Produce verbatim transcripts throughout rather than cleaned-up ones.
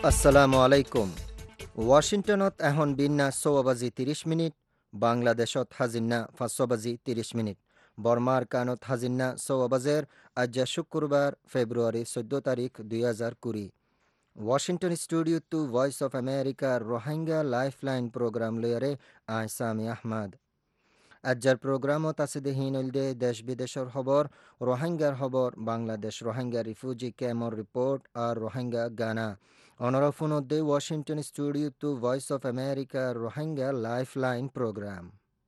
আসসালামু আলাইকুম। ওয়াশিংটনত এখন বিন্যা ছয় বাজি ত্ৰিশ মিনিট, বাংলাদেশত হাজিন্না পাঁচ বাজি ত্ৰিশ মিনিট, বর্মার কানত হাজিন্না ছয় বাজের। আজ শুক্রবার ফেব্রুয়ারি চোদ্দ তারিখ দুই হাজার কুড়ি। Washington studio to voice of আমেরিকার রোহিঙ্গা লাইফলাইন প্রোগ্রাম লয়ারে আই সামি আহমদ। আজ্জার প্রোগ্রামত আছে দেহিন দে দেশ বিদেশের খবর, রোহিঙ্গার খবর, বাংলাদেশ রোহিঙ্গা রিফিউজি ক্যাম্পর রিপোর্ট আর রোহিঙ্গা গানা। অনরাফুন দে Washington studio to voice of আমেরিকার রোহিঙ্গা লাইফলাইন প্রোগ্রাম।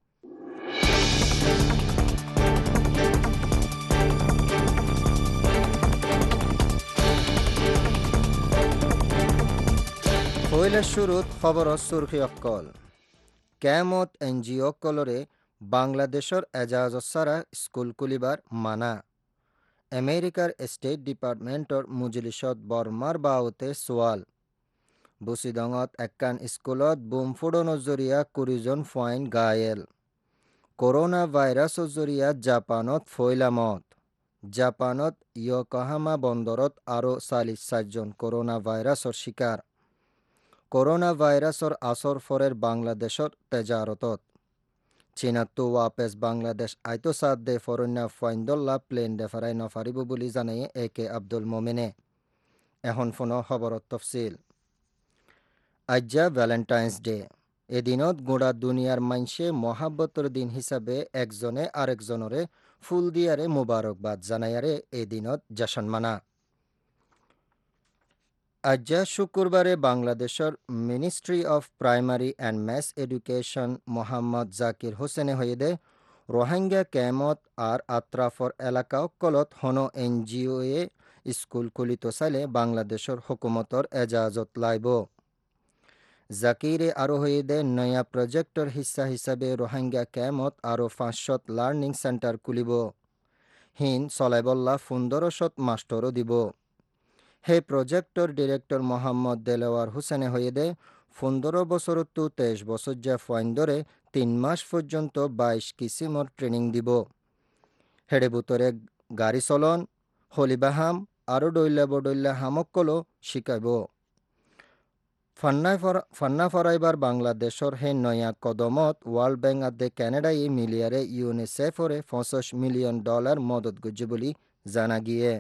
পয়লা শুরুত খবর সুরখি অক্কল। ক্যামত এনজিও অক্কলরে বাংলাদেশের এজাজত সারা স্কুল খুলিবার মানা। আমেরিকার স্টেট ডিপার্টমেন্টর মুজলিসত বর্মার বাউতে সোয়াল। বুসিদঙত একান স্কুলত বুম ফুডনৰ জরিয়া কুড়িজন পয়েন্ট গায়েল। করোনা ভাইরাসর জরিয়া জাপানত ফৈলামত। জাপানত ইয়োকোহামা বন্দরত আরও চাল্লিশ চারজন করোনা ভাইরাসর শিকার। করোনা ভাইরাসর আসর ফরের বাংলাদেশর তেজারতত। চীনাতো ওয়াপেস বাংলাদেশ আইতো সাদ দে ফরন্যা ফাইন্দল্লা প্লেন ডেফারাই নফারিব বুলি জানাই এ কে আব্দুল মোমেনে। এখন ফোন খবরত তফসিল। আজ্জা ভ্যালেন্টাইন্স ডে। এদিনত গোড়া দুনিয়ার মাইনসে মহাব্বতর দিন হিসাবে একজনে আরেকজনরে ফুল দিয়ারে মুবারকবাদ জানায়ারে এদিনত জাশন মানা। আজ্জা শুক্রবারে বাংলাদেশের ministry of primary and mass education Mohammad Zakir হোসেনে হইদে রোহিঙ্গা ক্যামত আর আত্রাফর এলাকা অকলত হন এনজিও এ স্কুল খুলিত চাইলে বাংলাদেশের হুকুমতর এজাজত লাইব। জাকিরে আরও হইদে নয়া প্রজেক্টর হিস্সা হিসাবে রোহিঙ্গা ক্যামত আরও পাঁচশত লার্নিং সেন্টার খুলিব। হিন চলাইবল্লা পনেরোশত মাস্টরও দিব। হে প্রজেক্টর ডিরেক্টর মোহাম্মদ দেলোয়ার হোসেনে হইদে পনেরো বছরতো তেইশ বছর যা ফাইন্দরে তিন মাস পর্যন্ত বাইশ কিসিমর ট্রেনিং দিব। হেডে বুতরে গাড়ি চলন, হলিবাহাম আরও ডইল্লা বডইল্লা হামকলো শিকাইব। ফান্না ফরাইবার বাংলাদেশর হে নয়া কদমত ওয়ার্ল্ড ব্যাংক আদে ক্যানাডায় মিলিয়ারে ইউনিসেফরে পঞ্চাশ মিলিয়ন ডলার মদত গুজি বলি জানা গিয়ে।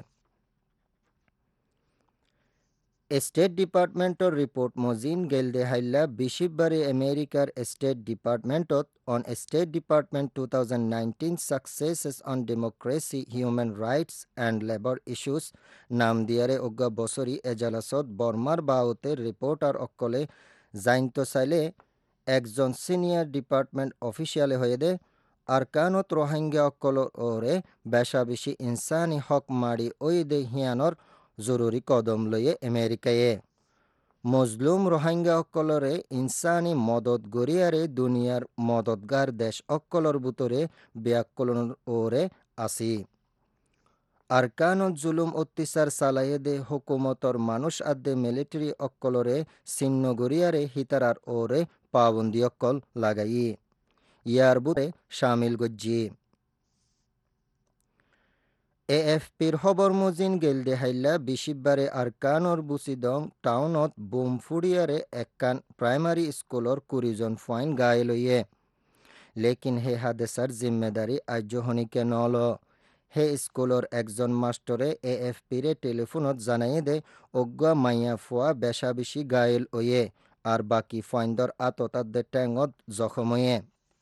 স্টেট ডিপার্টমেন্টর রিপোর্ট মজিন গেলদে হাইল্লা বিশিববারে আমেরিকার স্টেট ডিপার্টমেন্টত on state department two thousand nineteen successes on democracy human rights and labour issues নাম দিয়ারে অজ্ঞা বছরই এজালাসত বর্মার বাউতে রিপোর্টার অক্কলে জাইন্ত চাইলে একজন সিনিয়র ডিপার্টমেন্ট অফিসিয়ালে হয়ে দে আরকানত রোহিঙ্গা অক্কল ওরে বেশা বেশি ইনসানি হক মারি ওই দে হিয়ানর জরুরি কদম লয়ে আমেরিকায়ে মজলুম রোহিঙ্গা অক্কলরে ইনসানি মদত গরিয়ারে দুনিয়ার মদতগার দেশ অক্কলর বুতরে ব্যাকলন ওরে আসি। আরকানত জুলুম অত্যাচার চালাইয়ে দে হুকুমতর মানুষ আদে মিলিটারি অক্কলরে ছিন্ন গরিয়ারে হিতারার ওরে পাবন্দি অক্কল লাগাই ইয়ার বুতে শামিল গজ্জি। এএফপির খবর মজিন গেলদে হাইল্লা বিশিববারে আরকানর বুসিদং টাউনত বুম ফুড়িয়ারে একখান প্রাইমারি স্কুলর কুড়িজন পয়েন্ট গায়ে লইয়ে। লেকিন হে হাদেসার জিম্মেদারি আজ্যহনিকে নল। হে স্কুলর একজন মাস্টরে এএফপিরে টেলিফোনত জানাইয়ে দে অজ্ঞা মাইয়া ফুয়া বেশা বেশি গায়েল ওয়ে আর বাকি ফাইন্দর আততাদের ট্যাঙত জখম হয়ে।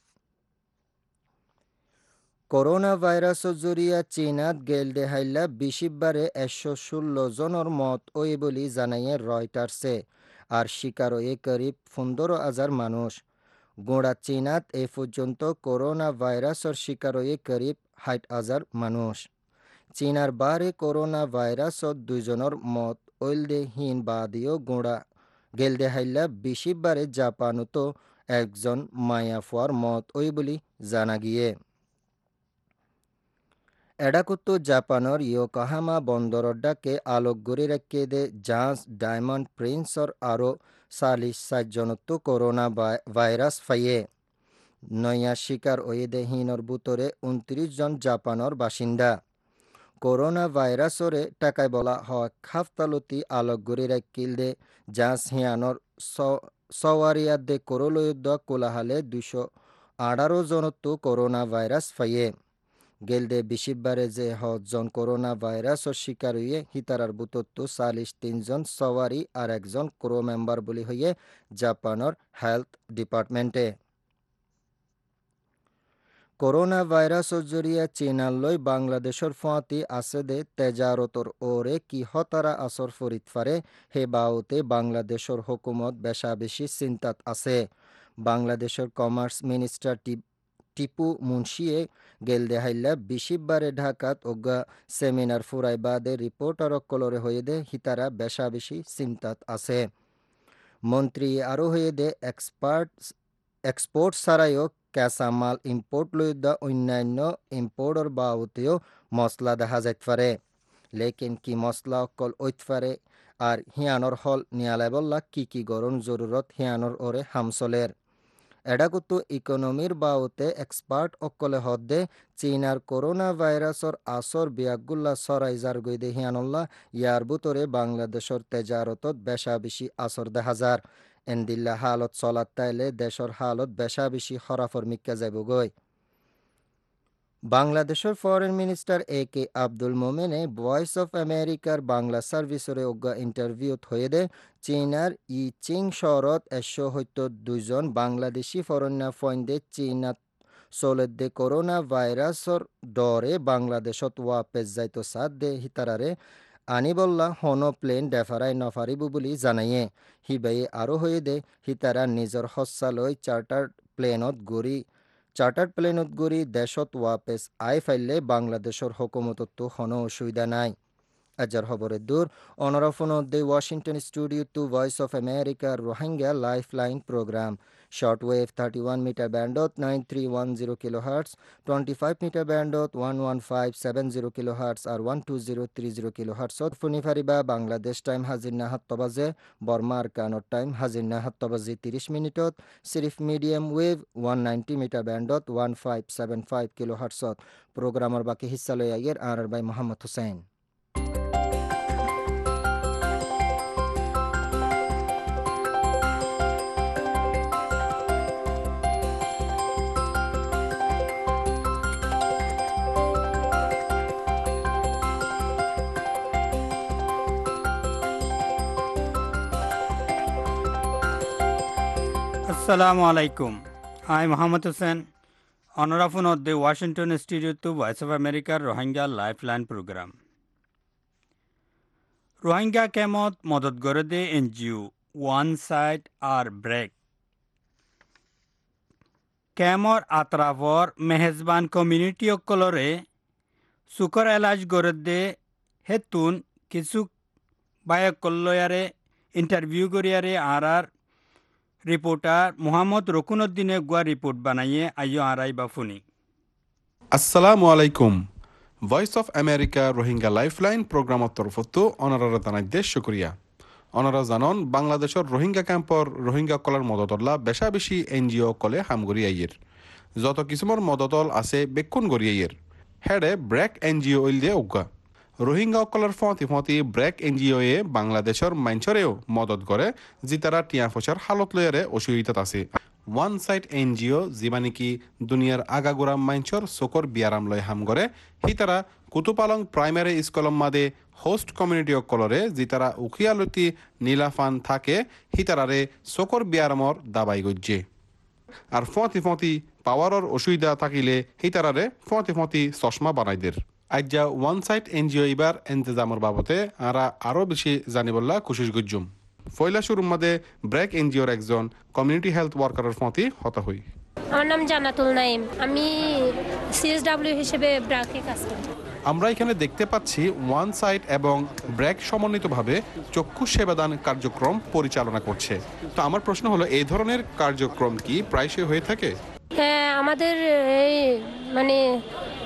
করোনা ভাইরাসর জরিয়া চীনাত গেলদে হাইল্লা বিশিববারে একশো ষোলো জনের মত ওই বলি জানাইয়ে রয়টার্সে আর শিকার ওয়ে করিব পনেরো হাজার মানুষ। গোড়া চীনাত এ পর্যন্ত করোনা ভাইরাসর শিকার ওয়ে করিব ষাট হাজার মানুষ। চীনার বারে করোনা ভাইরাসত দুইজনের মত ওইলদে হিন বাদিও গোড়া গেলদে হাইল্লা বিশিববারে জাপানতো একজন মায়াফুয়ার মত ওই বলি জানা গিয়ে। এডাকুতো জাপানের ইয়োকোহামা বন্দরর ডাকে আলোক গড়ি রেখে দে জাহাজ ডায়মন্ড প্রিন্সর আরও চাল্লিশ চারজনতো করোনা ভাইরাস ফাইয়ে। নয়া শিকার ওয়েদে হিনর বুতরে উনত্রিশ জন জাপানের বাসিন্দা। করোনা ভাইরাসরে টাকায় বলা হয় খাফতালতি আলোকগুড়ি রাখিলদে জাস হিয়ানর সওয়ারিয়াদে করলয়ুদ্ধ কোলাহালে দুশো আঠারো জনতো করোনা ভাইরাস ফাইয়ে গেলদে বিশিববারে যে হজন করোনা ভাইরাসর শিকার হইয়ে হিতারার বুতত্তু চাল্লিশ তিনজন সওয়ারি আর একজন ক্রো মেম্বার বলি হইয়ে জাপানের হেলথ ডিপার্টমেন্টে করোনা ভাইরাসর জরিয়ে চীনাল্লৈ বাংলাদেশর ফোঁয়াতি আছে দে তেজারতর ওরে কি হতারা আসর ফরিত ফারে হে বাউতে বাংলাদেশর হুকুমত বেশা বেশি চিন্তাত আছে বাংলাদেশের কমার্স মিনিস্টার টিপু মুন্সিয়ে গেল দেহাইল্লা বিশিববারে ঢাকাত ওগা সেমিনার ফুরাই বাদে রিপোর্টার কলরে হয়ে দে হিতারা বেশা বেশি চিন্তাত আছে মন্ত্রী আরও হয়ে দে এক্সপার্ট এক্সপোর্ট ছাড়াইও কেঁচা মাল ইম্পোর্ট লইদা অন্যান্য ইম্পোর্টর বাউতেও মশলা দেখা যাইত পারে লেকিন কি মশলা অকল ঐত পারে আর হিয়ানর হল নিয়ালাই বললা কি কি গরম জরুরত হিয়ানর ওরে হামসলের এডাকুতো ইকোনমির বাউতে এক্সপার্ট অকলে হদ্দে চীনার করোনা ভাইরাসর আসর বিয়াগুল্লা সরাই যার গইদে হিয়ানল্লা ইয়ার বুতরে বাংলাদেশর তেজারতত বেশা বেশি আসর দেখা যার এন্দিল্লা হালত চলাত তাইলে দেশর হালত বেশা বেশি খরাফর মিক্কা যাব গই বাংলাদেশের foreign minister A K Abdul মোমেনে ভয়েস অফ আমেরিকার বাংলা সার্ভিসরে অজ্ঞা ইন্টারভিউত হয়ে দে চীনার ই চিং শহরত একশো হইত দুইজন বাংলাদেশি ফরেন্না ফয়েন্দে চীনাত চলেদে করোনা ভাইরাসর ডরে বাংলাদেশত ওয়াপেস যাইত সাদ দে হিতারারে আনিবল্লা হন প্লেন ডেফারাই নফারিব বুলি জানাইয়ে হিবাই আরও হয়ে দে হিতারা নিজর হস্যালয় চার্টার প্লেনত গড়ি চার্টার প্লেনত গড়ি দেশত ওয়াপেস আই ফাইলে বাংলাদেশর হুকুমততো কোনো অসুবিধা নাই আজার খবরের দূর অনরাফন দে Washington studio to voice of America Rohingya life line program short wave thirty one metre ব্যান্ডত nine three one zero kilo hertz twenty five metre ব্যান্ডত one one five seven zero kilo hertz আর one two zero three zero kilo hertz ফুনি ফারিবা Bangladesh time হাজির না সাত বাজে বর্মার কানর time হাজির না সাত বাজে তিরিশ মিনিটত সিরিফ medium wave one ninety metre ব্যান্ডত one five seven five kilo হার্টসত প্রোগ্রামের বাকি হিস্সা লই আগের আর by Mohammad Hussain Assalamu alaikum. I am Muhammad Hussain, honor of the Washington Studio to Voice of America Rohingya Lifeline Program. Rohingya kemot modod gorode N G O one side or break. Kemor atrafor mehezban community okolore sukor elaj gorode hetun kisu baya kolloyare interview goriyare arar reporter Mohammad রকুনউদ্দিনে গুয়া report বানাইয়ে আইও আরাই বাফুনি আসসালামু আলাইকুম Voice of America Rohingya lifeline প্রোগ্রামত তরফতো অনারারা তানাইদে শুকরিয়া অনারা জানন বাংলাদেশের রোহিঙ্গা ক্যাম্পর রোহিঙ্গা কলার মদতল্লা বেশা বেশি এনজিও কলে হামগরি আইয়ের যত কিছুমার মদতল আছে বেক্ষণ গরি আইয়ের হেডে ব্রেক এনজিও ইল দিয়ে উগা রোহিঙ্গা অকলের ফতি ফতি ব্রেক এনজিও এ বাংলাদেশের মাইনচরেও মদত করে যি তারা টিয়া ফসার হালত লয়ারে অসুবিধাত আছে ওয়ান সাইড এনজিও যিবা নেকি দুনিয়ার আগাগোড়া মাইনচর চকর বিয়ারাম লয় হাম করে হি তারা কুতুপালং প্রাইমারি স্কুলম মাদে হোস্ট কমিউনিটি অকলরে যি তারা উখিয়ালতি নীলাফান থাকে হি তারারে চকর বিয়ারামর দাবাই গজ্জে আর ফতি ফতি পাওয়ারর অসুবিধা থাকিলে হি তারারে ফতি ফতি চশমা বানাইদের আজ্জা ওয়ান সাইড এনজিও এবার এন্তেজামর বাবতে আরা আরও বেশি জানিবল্লা কুশিস গুজ্জুম ফয়লা শুরুর মাদে ব্রেক এনজিওর একজন কমিউনিটি হেলথ ওয়ার্কারের ফতি হতা হই আমার নাম জান্নাতুল নাইম আমি সিএসডব্লিউ হিসেবে ব্র্যাকে কাজ করি আমরা এখানে দেখতে পাচ্ছি ওয়ান সাইড এবং ব্র্যাক সমন্বিতভাবে চক্ষু সেবাদান কার্যক্রম পরিচালনা করছে তো আমার প্রশ্ন হলো এই ধরনের কার্যক্রম কি প্রায়শই হয়ে থাকে? হ্যাঁ আমাদের এই মানে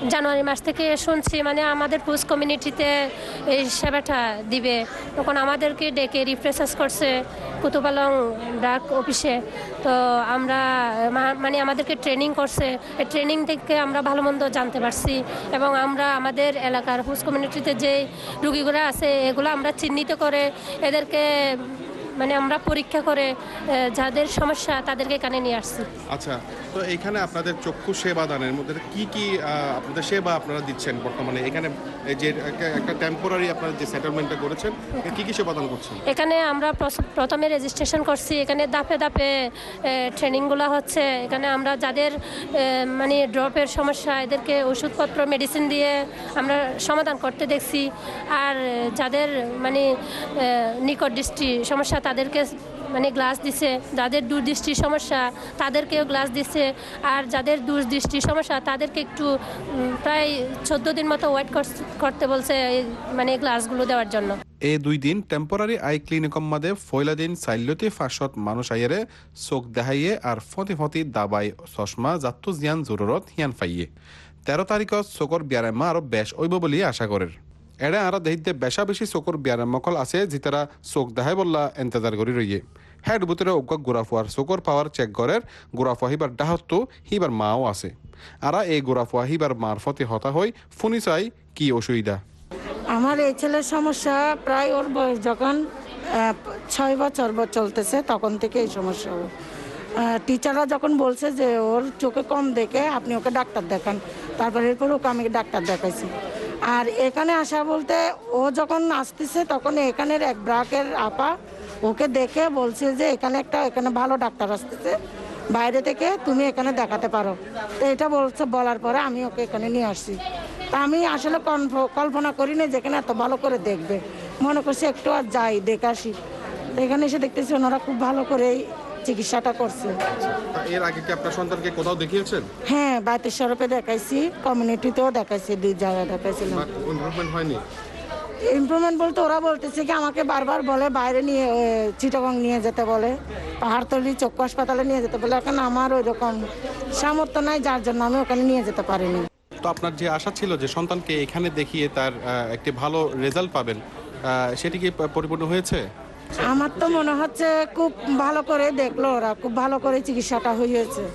জানুয়ারি মাস থেকে শুনছি মানে আমাদের পোস্ট কমিউনিটিতে এই সেবাটা দিবে, তখন আমাদেরকে ডেকে রিফ্রেশাস করছে কুতুবালং ডাক অফিসে। তো আমরা মা- মানে আমাদেরকে ট্রেনিং করছে, এই ট্রেনিং থেকে আমরা ভালো মন্দ জানতে পারছি এবং আমরা আমাদের এলাকার পোস্ট কমিউনিটিতে যে রুগীগুলো আছে এগুলো আমরা চিহ্নিত করে এদেরকে মানে আমরা পরীক্ষা করে আহ, যাদের সমস্যা তাদেরকে এখানে নিয়ে আসছি। আচ্ছা, তো এখানে আপনাদের চক্ষু সেবা দানের মধ্যে কি কি আহ, আপনাদের সেবা আপনারা দিচ্ছেন বর্তমানে এখানে? এই যে একটা- একটা টেম্পোরারি আপনারা যে সেটেলমেন্টটা করেছেন, কি কি সেবা দান করছেন? এখানে আমরা প্রস- প্রথমে রেজিস্ট্রেশন করছি, এখানে ধাপে ধাপে ট্রেনিংগুলো হচ্ছে। এখানে আমরা যাদের আহ, মানে ড্রপের সমস্যা এদেরকে ওষুধপত্র মেডিসিন দিয়ে আমরা সমাধান করতে দেখছি। আর আহ, যাদের মানে আহ, নিকট দৃষ্টি সমস্যা তাদেরকে মানে গ্লাস দিছে, যাদের দূরদৃষ্টির সমস্যা তাদেরকেও গ্লাস দিছে, আর যাদের দূরদৃষ্টির সমস্যা তাদেরকে একটু উম, প্রায় চোদ্দ দিন মতো ওয়েট করতে বলছে এই মানে গ্লাসগুলো দেওয়ার জন্য। এই দুই দিন টেম্পোরারি আই ক্লিনিকম মাদে ফয়লা দিন চাইলতি ফাঁসত মানুষ আইয়েরে চোখ দেখাইয়ে আর ফতি ফতি দাবাই চশমা যাত্তু জিয়ান জরুরত হিয়ান ফাইয়ে। তেরো তারিখত চোখর ব্যায়ামা আরো বেশ ওইব বলি আশা করের। এড়ে আর দেহিতে বেশা বেশি চোখর ব্যায়ামকল আছে যেতারা চোখ দেখাই বললা এন্তেজার করি রইয়ে। হেড বুতরে অজ্ঞ গুড়াফুয়ার চোখর পাওয়ার চেক করের গুড়াফুয়া হিবার ডাহত্তু হিবার মাও আছে। আরা এই গুড়াফুয়া হিবার মার ফতি হতা হই ফুনি চাই কি অসুবিধা? আমার এই ছেলের সমস্যা প্রায় ওর বয়স যখন আহ, ছয় বছর বয়স চলতেছে তখন থেকে এই সমস্যা ওর। আহ, টিচাররা যখন বলছে যে ওর চোখে কম দেখে আপনি ওকে ডাক্তার দেখান, তারপরে এরপর ওকে আমি ডাক্তার দেখাইছি। আর এখানে আসা বলতে ও যখন আসতেছে তখন এখানের এক ব্রাকের আপা ওকে দেখে বলছে যে এখানে একটা এখানে ভালো ডাক্তার আসতেছে বাইরে থেকে, তুমি এখানে দেখাতে পারো। তো এটা বলছে, বলার পরে আমি ওকে এখানে নিয়ে আসছি। তা আমি আসলে কনফ- কল্পনা করি না যেখানে এত ভালো করে দেখবে, মনে করছি একটু আর যাই দেখে আসি। তো এখানে এসে দেখতেছি ওনারা খুব ভালো করে চিকিৎসাটা করছে। এর আগে কি আপনার সন্তানকে কোথাও দেখিয়েছেন? হ্যাঁ, বাড়িতে সরপে দেখাইছি, কমিউনিটিতেও দেখাইছি, দুই জায়গায় দেখাইছিলাম। ইমপ্রুভমেন্ট হয়নি? ইমপ্রুভমেন্ট বলতে ওরা বলতেছে কি আমাকে বারবার বলে বাইরে নিয়ে এ, চিটাগং নিয়ে যেতে বলে, পাহাড়তলি চক্ষু হাসপাতালে নিয়ে যেতে বলে। এখন আমার ওই রকম সামর্থ্য নাই, যার জন্য আমি ওখানে নিয়ে যেতে পারিনি। তো আপনার যে আশা ছিল যে সন্তানকে এখানে দেখিয়ে তার আহ, একটি ভালো রেজাল্ট পাবেন, আহ, সেটি কি পরিপূর্ণ হয়েছে? আমার তো মনে হচ্ছে খুব ভালো করে দেখলো ওরা, খুব ভালো করে চিকিৎসাটা হয়েছে।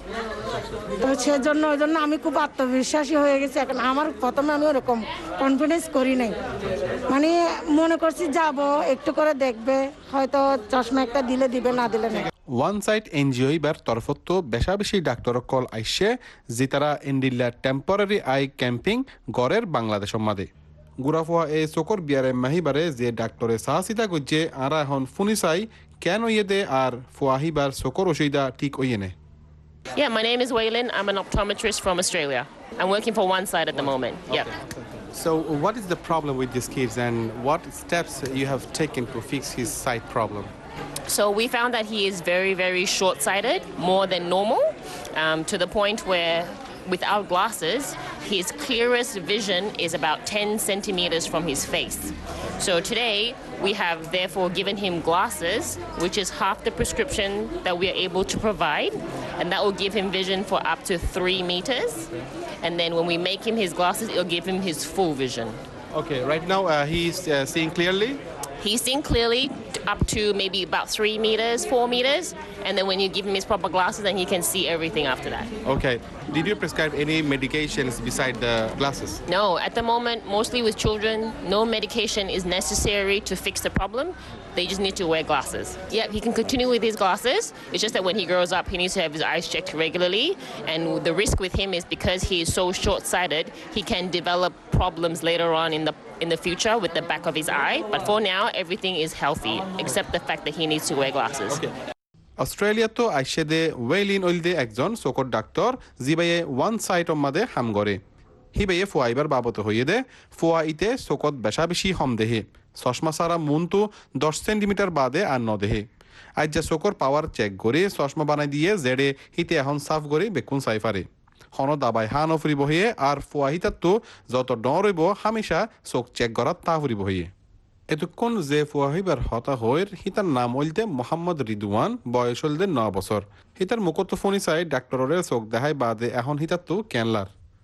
তো সেজন্য ওই জন্য আমি খুব আত্মবিশ্বাসী হয়ে গেছি। এখন আমার প্রথমে আমি ওরকম কনফিডেন্স করি নাই, মানে মনে করছি যাব একটু করে দেখবে, হয়তো চশমা একটা দিলে দিবে, না দিলে না। ওয়ান সাইড এনজিও এবার তরফত বেশা বেশি ডাক্তার কল আইসে যে তারা ইন্ডিল্লা টেম্পোরারি আই ক্যাম্পিং গড়ের বাংলাদেশ মাদে গুড়াফুয়া এই চকর বিয়ারে মাহিবারে যে ডাক্তরে সাহসিতা করছে আরা এখন ফুনি চাই কেন ইয়ে দে আর ফুয়াহিবার চকর অসুবিধা ঠিক ওইয়ে নে। Yeah, my name is Waylon. I'm an optometrist from Australia. I'm working for One Side at the moment. Yeah. So what is the problem with these kids and what steps you have taken to fix his sight problem? So we found that he is very, very short-sighted, more than normal, um, to the point where without glasses, his clearest vision is about ten centimeters from his face. So today, we have therefore given him glasses, which is half the prescription that we are able to provide, and that will give him vision for up to three meters. And then when we make him his glasses, it'll give him his full vision. Okay, right now uh, he's uh, seeing clearly. He's seeing clearly t- up to maybe about three meters, four meters, and then when you give him his proper glasses, then he can see everything after that. Okay. Did you prescribe any medications beside the glasses? No, at the moment, mostly with children, no medication is necessary to fix the problem. They just need to wear glasses. Yeah, he can continue with his glasses. It's just that when he grows up, he needs to have his eyes checked regularly. And the risk with him is because he is so short-sighted, he can develop problems later on in the in the future with the back of his eye. But for now, everything is healthy, except the fact that he needs to wear glasses. Okay. Australia তো আইসে দে ওয়েলিন ওইল দে একজন চোখর doctor জিবাইয়ে OneSight মাদে হাম গড়ে হিবাইয়ে ফুয়াইবার বাবত হইয়ে দে ফুয়া ইতে চোখত বেশা বেশি হম দেহে চশমা সারা মুনটো দশ সেন্টিমিটার বাদে আর ন দেহে আজ যা চোখর পাওয়ার চেক করে চশমা বানাই দিয়ে জেডে হিতে এখন সাফ করে বেকুন সাইফারে হন দাবাই হান ফুরিব হইয়ে আর ফুয়া হিতার তো যত ডর হইব হামেশা চোখ চেক করার তা ফুরিব হইয়ে এতক্ষণ যে ফুয়াহিবার হতা হইর হিতার নাম হইলতে মোহাম্মদ রিদওয়ান বয়স হইলতে ন বছর হিতার মুখত ফোনি চাই ডাক্তরের চোখ দেখাই বাদে এখন হিতার তো ক্যানলার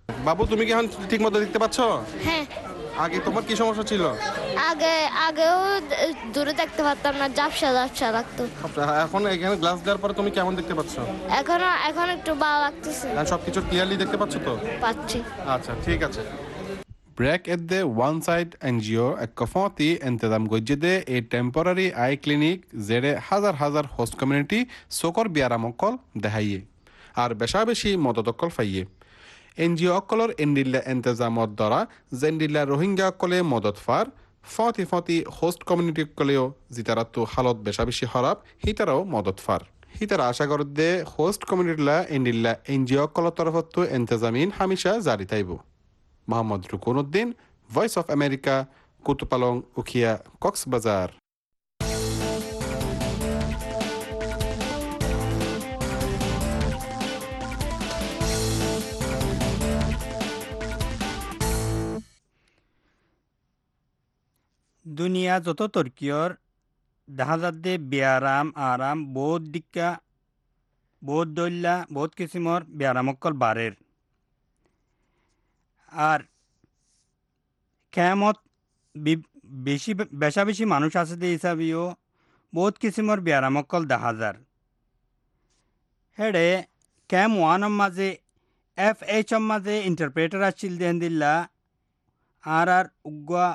বাবু তুমি কি এখন ঠিক মতো দেখতে পাচ্ছ? হ্যাঁ, আগে তোমার কি সমস্যা ছিল? আগে আগেও দূরে দেখতে পারতাম না, ঝাপসা ঝাপসা লাগতো। এখন এখানে গ্লাস দেওয়ার পরে তুমি কেমন দেখতে পাচ্ছ? এখন এখন একটু ভালো লাগতেছে, এখন সবকিছু ক্লিয়ারলি দেখতে পাচ্ছ তো? পাচ্ছি। আচ্ছা ঠিক আছে। BRAC at the OneSight NGO এক কফতি ইন্তজাম গজ্জেদে এই টেম্পোরারি আই ক্লিনিক জেরে হাজার হাজার হোস্ট কমিউনিটি সকর বিয়ারামকল দেখাইয়ে আর বেশা বেশি মদতকল ফাইয়ে এনজিও অকলর এন্ডিল্লা ইন্তজামত দ্বারা জেন্ডিল্লা রোহিঙ্গা অকলে মদত ফার ফতি ফতি হোস্ট কমিউনিটি অকলেও জিতারাতো হালত বেশা বেশি হরাপ হিতারাও মদত ফার হিতারা আশা করে দে হোস্ট কমিউনিটিলা এন্ডিল্লা এনজিও অকলর তরফতো ইন্তজামিন হামেশা জারি থাইব। Mohammad Rukon Uddin, Voice of America, Kutupalong, Ukhia, Cox's Bazar. দুনিয়া যত তর্কিয়র দেখা যাতে ব্যায়াম আরাম বহুত দিকা বহুত দল্যা বহুত কিসিমর ব্যায়ামকল বারের আর কেমত বেশি বেশা বেশি মানুষ আছে যে হিসাবেও বহুত কিসিমর ব্যায়ামকল দেখা যার হেডে ক্যাম ওয়ানর মাঝে এফ এইচর মাঝে ইন্টারপ্রেটার আসছিল দেন দিল্লা আর আর উগুয়া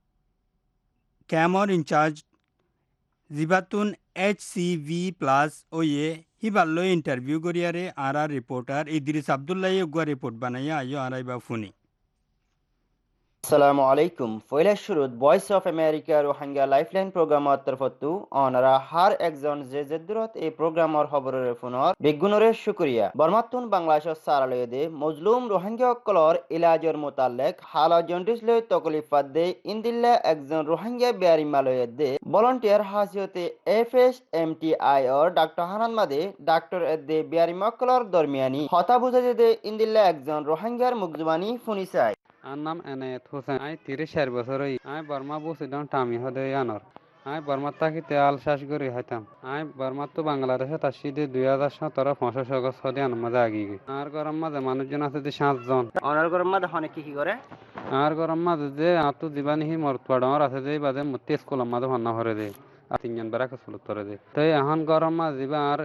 ক্যামর ইনচার্জ জিবাতুন এইচ সি ভি প্লাস ওয়ে হিবাল্লো ইন্টারভিউ করিয়ারে আর আর রিপোর্টার ইদ্রিস আবদুল্লাহ উগুয়া রিপোর্ট বানাইয়া আইও আর আইবা ফুনি। আসসালামু আলাইকুম। ফয়লা শুরুত Voice of America Rohingya lifeline প্রোগ্রামর তরফতু অনারা হার একজন যে জেদুরত এই প্রোগ্রামর খবরের ফোনর বেগুনরে শুকরিয়া বর্মাতুন বাংলাদেশ সারালয়ে দে মজলুম রোহিঙ্গা অকলর ইলাজর মোতালেক হালা জন্ডিস লয় তকলিফাত দে ইন্দিল্লা একজন রোহিঙ্গা বিয়ারিমালয়ে দে ভলান্টিয়ার হাসিয়তে F S M T I অর ডাক্তার হানান মাদে ডাক্তার দে বিয়ারিমাকলর দরমিয়ানি হতা বুঝাতে দে ইন্দিল্লা একজন রোহিঙ্গার মুগজবানি ফুনিসাই। আর নাম এনায়েত হোসেন। আই তিরিশ চার বছর হই আই বর্মা বসিলাম টামি হদে আনর আই বর্মার থাকি তেল শ্বাস করে হইতাম আই বর্মার তো বাংলাদেশে তাসি দিয়ে দুই হাজার সতেরো পঁচিশ অগস্ট হদে আনার মাঝে আগি গই আর গরম মাঝে মানুষজন আছে যে সাতজন অনার গরম মাঝে হনে কি কি করে আর গরম মাঝে যে আতো জীবানিহি মরত পাড়র আছে যে বাদে মতে স্কুলের মাঝে ভান্না ভরে দে আর তিনজন বেড়া স্কুলত করে দে তো এখন গরম মাঝে দিবা আর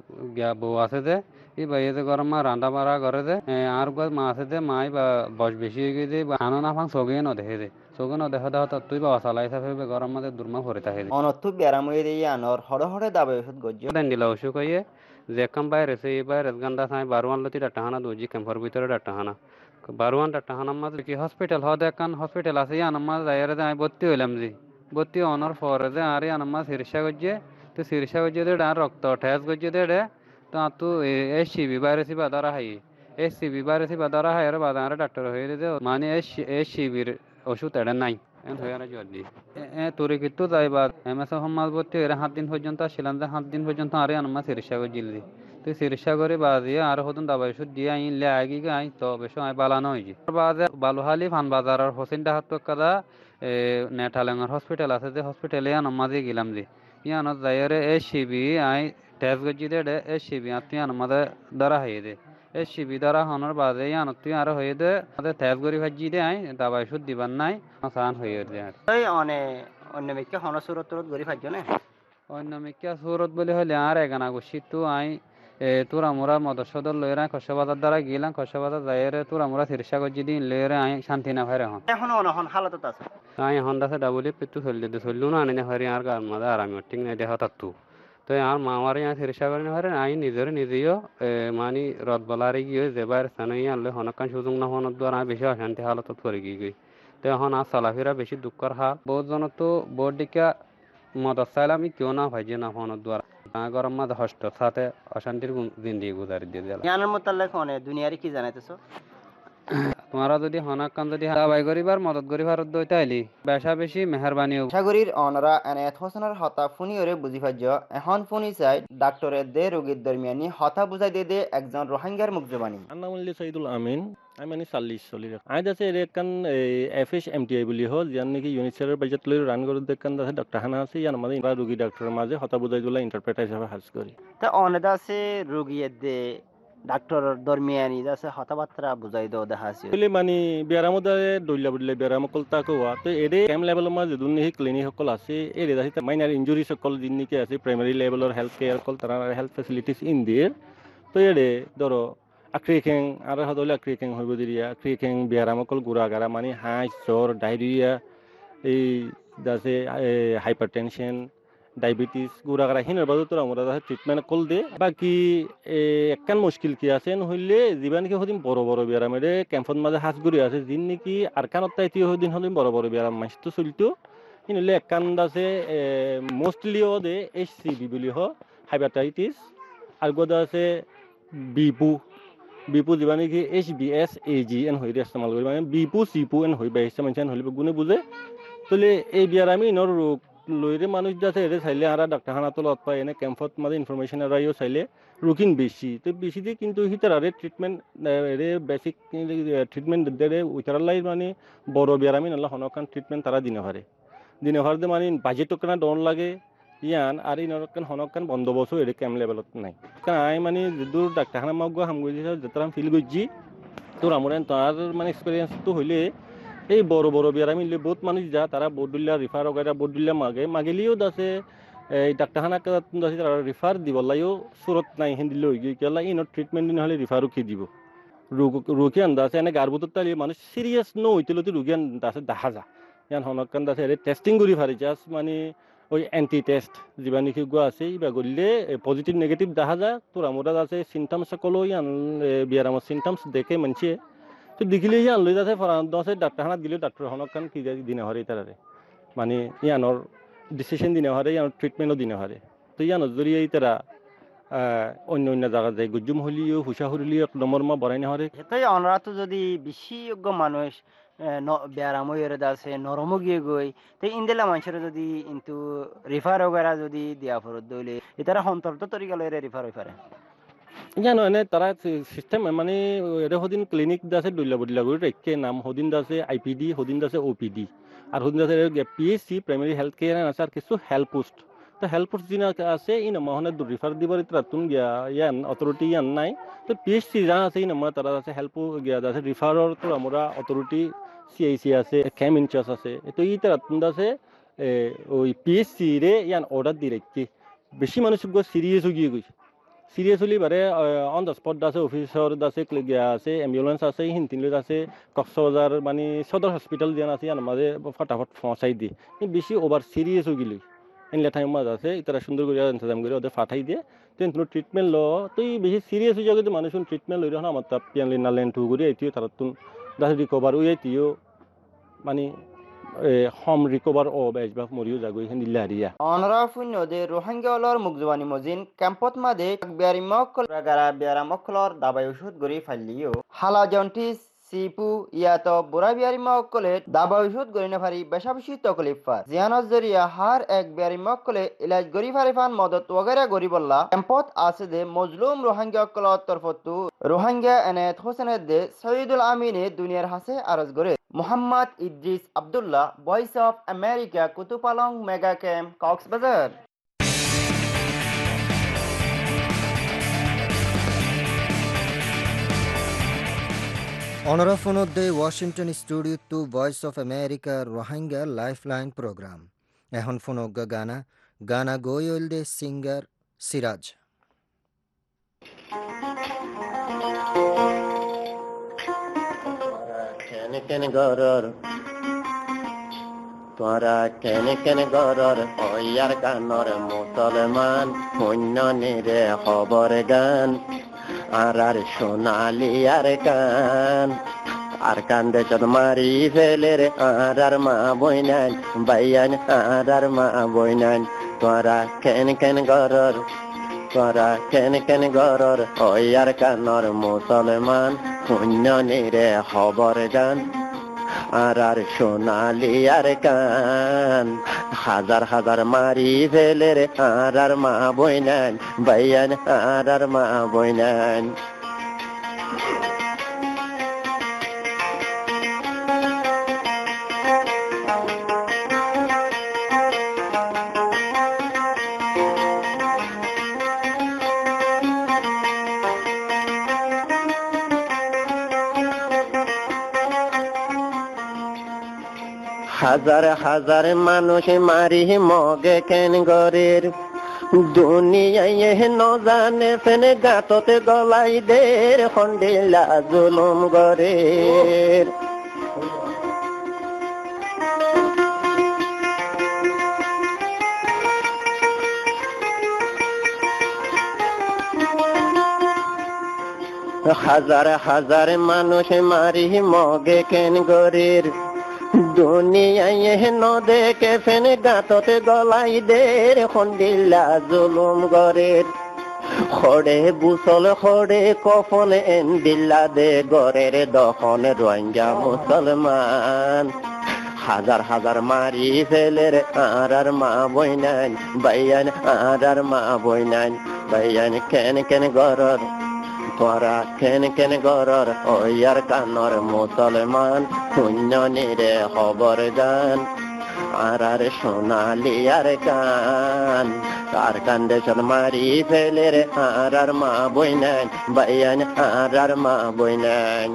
বউ আছে যে এই বাইয়ে যে গরম মা রান্না বাড়া করে দে আর মা আছে যে মাই বা বয়স বেশি হয়ে গিয়ে দে আনো না ফাং চগে ন দেখে দে চগে ন দেখা দেখা তুই বাবা চালাই থাকবে গরম মাঝে দুর্মা ভরে থাকে অনথু ব্যারাম হয়ে দিয়ে আনর হড়ে হড়ে দাবে ওষুধ গজ্জ দেন দিলা ওষুধ কইয়ে যে কাম বাইরে সে এই বাইরে গান্ডা থাই বারোয়ান লতি ডাটা হানা দুজি ক্যাম্পর ভিতরে ডাটা হানা বারোয়ান ডাটা হানা মাঝে কি হসপিটাল হদ একান হসপিটাল আছে আনার মাঝে যাইরে যে আমি ভর্তি হইলাম যে ভর্তি অনর পরে যে আরে আনার মাঝে চিকিৎসা করছে তো চিকিৎসা করছে দে আর রক্ত ঠেস করছে দে তো তু এস সিবি বাইরে সিবা ধরা হাই এস সিবি বাইরে সিবা ধরা হাই আর বাদা আরে ডাক্তার হয়ে দে মানে এস সিবির ওষুধ এড়ে নাই হয়ে আর জ্বর দি এ তোরে কিন্তু যাইবা এম এস সমাজ ভর্তি এর সাত দিন পর্যন্ত আসছিলাম যে সাত দিন পর্যন্ত আরে আনমা চিকিৎসা করে জিলদি তুই চিকিৎসা করে বাদিয়ে আর হতুন দাবাই ওষুধ দিয়ে আই লে আগি আই তো বেশ আই বালানো হয়েছি বাদে বালুহালি ফান বাজারের হোসেন ডাহাত কাদা নেঠালেঙ্গর হসপিটাল আছে যে হসপিটালে আনমা দিয়ে গেলাম যে ইয়ানত যাইরে এস সিবি আই টেস গজি দে এস সিবি আত্মীয় আমাদের দ্বারা হয়ে দে এস সিবি দ্বারা হনোর বাদে আত্মীয় আর হয়ে দে আমাদের টেস গরি ভাজি দে আই দাবাই ওষুধ দিবার নাই সান হয়ে দে এই অনে অন্য মেকে হন সুরত সুরত গরি ভাজি না অন্য মেকে সুরত বলে হলে আর এগানা গুছি তো আই তোরা মোরা মদর সদর লইরা কষবাজার দ্বারা গেলাম কষবাজার যাইরে তোরা মোরা চিকিৎসা গজি দিন লইরে আই শান্তি না ভাইরে হন এখন অনহন হালতত আছে আই হন দাসে ডাবলি পেটু চললে দে চললু না আনি হারি আর গার মাদা আরামি ঠিক নাই দেহ তাতু তো আর মামারে यहाँ চিকিৎসা করেন হারে আই নিজের নিজেও মানি রদ বলারে গিয়ে যেবার স্থানে আনলে হনকান সুযোগ না হওয়ার দ্বারা বেশি অশান্তি হালতত পড়ে গিয়ে গই তো এখন আর চলাফেরা বেশি দুঃখর হাল বহুত জন তো বহুত দিকা মদত চাইলে আমি কেউ না ভাই যে না হওয়ার দ্বারা গরম মাঝে হস্ত সাথে অশান্তির জিন্দিগি গুজারি দিয়ে দিলাম জানার মোতালেক হনে দুনিয়ারে কি জানাইতেছো তোমরা যদি হনাকান যদি দাবাই করিবার মদত করিবার দইতে আইলি বেশা বেশি মেহরবানি সাগরীর অনরা এনায়েত হোসেনের হতা ফুনি ওরে বুঝি ভাজ্য এখন ফুনি চাই ডাক্তারের দে রোগীর দরমিয়ানি হতা বুঝাই দে দে একজন রোহিঙ্গার মুখজবানি আন্নামুল্লি সাইদুল আমিন আমি মানে চাল্লিশ চলি আই আছে এর একান F S M T I বুলি হল যান নাকি ইউনিসেফের বাজেট লৈ রান করে দেখান আছে ডাক্তার হানা আছে ইয়ার মাঝে রোগী ডাক্তারের মাঝে হতা বুঝাই দিলা ইন্টারপ্রেটার হিসাবে হাজ করি তা অনেদা আছে রোগীর দে ডাক্তার দরমিয়ানি যাচ্ছে হতাবাত্রা বুঝাই দাও দেখা আছে বলে মানে বেয়ারামত দৈলা বুলিলে বেয়ারাম কল তাকে হওয়া তো এরে কেম লেভেলৰ মাঝে যদুন সেই ক্লিনিক সকল আছে এরে যাচ্ছে মাইনার ইঞ্জুরি সকল যিন নেকি আছে প্রাইমারি লেভেলৰ হেলথ কেয়ার কল তারা হেলথ ফেসিলিটিস ইন দিয়ে তো এরে ধরো আক্রিকেং আর হদলে আক্রিকেং হইব দিরিয়া আক্রিকেং বেয়ারাম কল গুড়াগারা মানে হাঁস জ্বর ডায়রিয়া এই যাচ্ছে হাইপারটেনশন ডায়াবেটিস গুড়াগারা হিনের বাজু তোরা আমরা ট্রিটমেন্ট কল দে বাকি একখান মুশকিল কি আছে হইলে যিবা নাকি হদিন বড় বড় বেয়ারাম এর ক্যাম্পত মাঝে হাঁস ঘুরি আছে যিন নাকি আর কানত তাইতে হদিন হদিন বড় বড় বেয়ারাম মাসতো চলতো কিন্তু একখান আছে মোস্টলি ও দে এইচ সি ভি বুলি হ হাইপাটাইটিস আর গোদা আছে বিপু বিপু যিবা নাকি H B S A G N হইরে ইস্তেমাল করি মানে বিপু সিপু এন হই বাইছে মানুষ হইলে গুনে বুঝে তাহলে এই বেয়ারামি ইনর রোগ লইরে মানুষ যাচ্ছে এরে চাইলে আর ডাক্তারখানা তলত পায় এনে ক্যাম্পত মাঝে ইনফরমেশন আরাইও চাইলে রুকিং বেশি তো বেশি দিয়ে কিন্তু হিতার আরে ট্রিটমেন্ট এরে বেসিক ট্রিটমেন্ট দেরে উইতারালাই মানে বড় বেয়ারামি নাহলে হনকান ট্রিটমেন্ট তারা দিনে পারে দিনে পারে মানে বাজেট কেনা ডন লাগে ইয়ান আর ইনরকান হনকান বন্দোবস্ত এরে ক্যাম্প লেভেলত নাই কারণ আই মানে দূর ডাক্তারখানা মাগুয়া হামগুই যেতাম ফিল করছি তোর আমার তার মানে এক্সপিরিয়েন্স তো হইলে এই বড় বড় বেয়ারামি বহুত মানুষ যা তারা বদুল্লা রিফার ওগাইরা বদুল্লা মাগে মাগেলিও দাসে এই ডাক্তারখানা দাসে তারা রিফার দিব লাইও সুরত নাই হিন্দি লই গিয়ে কেলা ইনর ট্রিটমেন্ট দিন হলে রিফারও কি দিব রোগ রোগী আন্দাছে এনে গার্ভত তালি মানুষ সিরিয়াস ন হইতেলতে রোগী আন্দাছে দেখা যা ইয়ান হনকান দাসে এর টেস্টিং করি ফারি জাস্ট মানে ওই অ্যান্টি টেস্ট যিবা নাকি গো আছে ইবা করলে পজিটিভ নেগেটিভ দেখা যায় তোর আমরা আছে সিমটমস সকলো ইয়ান বেয়ারামর সিমটমস দেখে মানছে তো দেখিলে ইয়ান লই যাচ্ছে দশে ডাক্তারখানাত গেলেও ডাক্তার হনকান কি যায় দিনে হরে তারারে মানে ইয়ানোর ডিসিশন দিনে হরে ইয়ানোর ট্রিটমেন্টও দিনে হরে তো ইয়ানোর জরিয়ে তারা অন্য অন্য জায়গা যায় গুজুম হলিও হুসা হলিও এক নম্বর মা বড়াই না হরে সেটাই অনরা তো যদি বিশেষজ্ঞ মানুষ বেয়ারাম হয়ে আছে নরম গিয়ে গই তো ইন্দেলা মানুষের যদি কিন্তু রিফার ওগারা যদি দিয়া ফরত দইলে এটারা অন্তর্ত তরিকা লইরে রিফার হই পারে জানো এনে তারা সিস্টেম মানে এরে হদিন ক্লিনিক দাসে দুইলা বদিলা করে রেখে নাম হদিন দাসে আইপিডি হদিন দাসে ওপিডি আর হদিন দাসে পিএসসি প্রাইমারি হেলথ কেয়ার আছে আর কিছু হেল্প পোস্ট তো হেল্প পোস্ট যিনি আছে ই নহনে রিফার দিবার তাতুন গিয়া ইয়ান অথরিটি ইয়ান নাই তো পিএসসি যা আছে ই নমা তারা আছে হেল্প গিয়া আছে রিফারর তো আমরা অথরিটি সিআইসি আছে ক্যাম ইনচার্জ আছে তো ই তাতুন দাসে ওই পিএসসি রে ইয়ান অর্ডার দি রেখে বেশি মানুষ গো সিরিয়াস হয়ে গিয়ে গেছে সিরিয়াস হলি বারে অন দ্য স্পট আছে অফিসর আছে আছে অ্যাম্বুলেন্স আছে হিন্তিনলৈ আছে কক্সবাজার মানে সদর হসপিটাল যেন আছে ইয়ার মাঝে ফটাফট পৌঁছাই দিয়ে বেশি ওভার সিরিয়াস হয়ে গেলি এনলে টাইম মাঝে আছে তারা সুন্দর করে ইন্তজাম করে ওদের ফাটাই দিয়ে তো ট্রিটমেন্ট ল তো বেশি সিরিয়াস হয়ে যাবে মানুষ ট্রিটমেন্ট লই রাখা আমার তাপ পিয়ানলি নালেন টু করে এটিও তারা তুন দাস রিকভার হয়ে এটিও মানে হম রিকভার ও বেজবা মরিও যাগো এখান দিল্লা হারিয়া অনরা ফুন্যদে রোহিঙ্গা অলর মুগজবানি মজিন ক্যাম্পত মাদে বিয়ারি মক্কল রাগারা বিয়ারা মক্কলর দাবাই ওষুধ গরি ফাইলিও হালা জন্টিস সিপু ইয়াতো বুড়া বিয়ারি মক্কলে দাবাই ওষুধ গরি না ফারি বেশা বেশি তকলিফ ফার জিয়ানত জরিয়া হার এক বিয়ারি মক্কলে ইলাজ গরি ফারি ফান মদত ওগেরা গরি বল্লা ক্যাম্পত আছে দে মজলুম রোহিঙ্গা অক্কলর তরফতু রোহিঙ্গা এনায়েত হোসেনের দে সৈয়দুল আমিনে দুনিয়ার হাসে আরজ গরে Mohammad Idris Abdullah voice of America Kutupalong mega camp Cox's Bazar অনরা ফোনদে Washington studio to voice of America Rohingya lifeline programme এখন ফোনজ্ঞ গানা গানা গোয়ল দে সিঙ্গার সিরাজ কেন গরর তোরা কেন কেন গরর ওয়ার গানর মুসলমান শূন্য নিরে খবর গান আর আর সোনালি আর কান আর কান্দে চত মারি ফেলে রে আর আর মা বইনান বাইয়ান আর আর মা বইনান তোরা কেন কেন গরর তোরা কেন কেন গরর ওয়ার গানর মুসলমান শূন্য নিরে খবর গান আর আর সোনালি আর কান হাজার হাজার মারি ফেলে রে আর আর মা বইনান বাইয়ান আর আর মা বইনান হাজার হাজার মানুষ মারি মগে কেন গরের দুনিয়ায় ন জানে ফেনে গাততে গলাই দের খন্ডিলা জুলুম গরের হাজার হাজার মানুষ মারি মগে কেন গরের দুনিয়ায় ন দেখে ফেনে গাততে গলাই দের খন্ডিলা জুলুম গরের খড়ে বুসল খড়ে কফন এন দিল্লা দে গরের দখন রোহিঙ্গা মুসলমান হাজার হাজার মারি ফেলের আর আর মা বইনান বাইয়ান আর আর মা বইনান বাইয়ান কেন কেন গরর তোরা কেন কেন গরর ওয়ার কানর মুসলমান শূন্য নিরে খবর গান আর আর সোনালি আর কান কার কান্দেশন মারি ফেলে রে আর আর মা বইনান বাইয়ান আর আর মা বইনান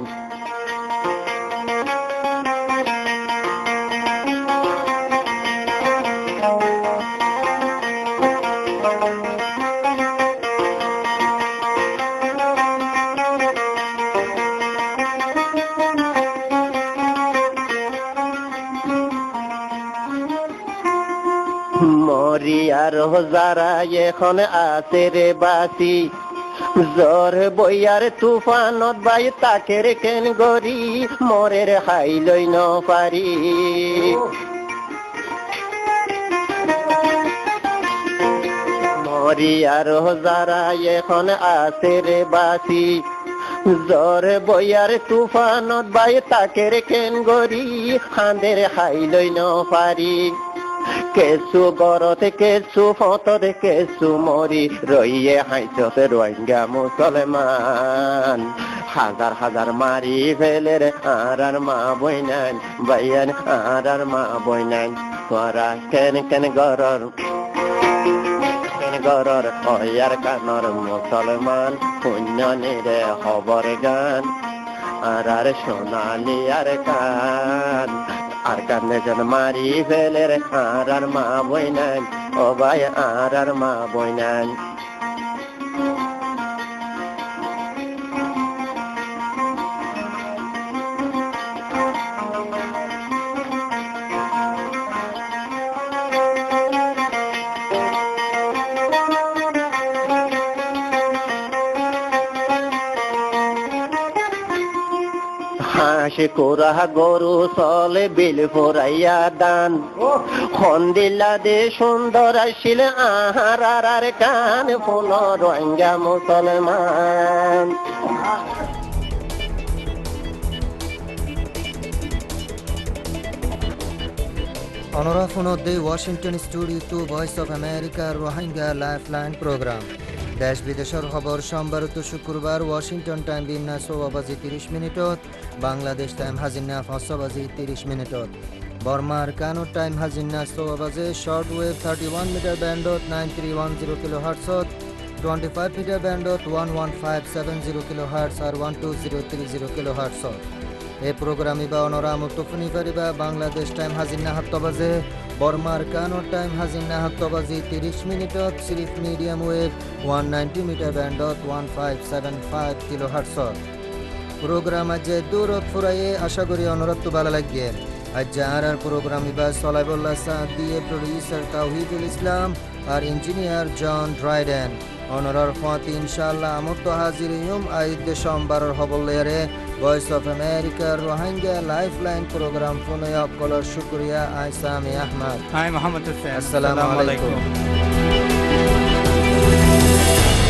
মরিয়ার যারা এখন আছে রে বাসি জ্বর বইয়ার তুফানত বাই তাকের কেন গরি মরের হাই লই ন পারি মরিয়ার যারা এখন আছে রে বাসি জ্বর বইয়ার তুফানত বাই তাকের কেন গরি হাঁদের হাই লই ন পারি কেসু গরতে কেসু ফতরে কেসু মরি রইয়ে হাইচতে রোহিঙ্গা মুসলমান হাজার হাজার মারি ফেলে রে আর আর মা বইনান বাইয়ান আর আর মা বইনান তোরা কেন কেন গরর কেন গরর ওয়ার কানর মুসলমান শূন্য নিরে খবর গান আর আর সোনালি আর কান আর কানে জন মারি ফেলে রে আর আর মা বইনান ও ভাই আর আর মা বইনান হাসে কোরা গরু চলে বিল ফোরাইয়া দান খন্দিল্লা দে সুন্দর আসিল আহার আর আর কান ফুল রোহিঙ্গা মুসলমান অনরা ফোনদে Washington studio to voice of America Rohingya lifeline programme দেশ বিদেশের খবর সোমবার তো শুক্রবার ওয়াশিংটন টাইম বিন্না ছয় বাজি ত্রিশ মিনিটত বাংলাদেশ টাইম হাজিনা পাঁচ বাজি ত্রিশ মিনিটত বর্মার কানো টাইম হাজিনা ছয় বাজে short wave thirty one metre ব্যান্ডত nine three one zero kilo হার্টসত টোয়েন্টি ফাইভ মিটার ব্যান্ডত one one five seven zero kilo hertz আর one two zero three zero kilo হার্টসত এই প্রোগ্রাম ইবা অনরা মুক্তফুনি পারিবা বাংলাদেশ টাইম হাজিনা সাত বাজে বর্মার কানো টাইম হাজিনা সাত বাজি ত্রিশ মিনিটত সিরিফ medium wave one ninety metre ব্যান্ডত one five seven five kilo হার্টসত প্রোগ্রাম আজ দূরত ফুরাইয়ে আশা করি অনরত্ব ভালো লাগবে আজ আর আর প্রোগ্রাম ইবা সলাইবুল্লাহ সাদ দিয়ে প্রডিউসার তাওহিদুল ইসলাম আর ইঞ্জিনিয়ার জন ড্রাইডেন অনরার ফাঁতি ইনশাআল্লাহ আমর তো হাজির ইউম আইদ সোমবারের হবলেরে ভয়েস অফ আমেরিকার রোহিঙ্গা লাইফলাইন প্রোগ্রাম ফোনে অকলর শুক্রিয়া আই সামি আহমদ আই মোহাম্মদ হোসেন আসসালামু আলাইকুম।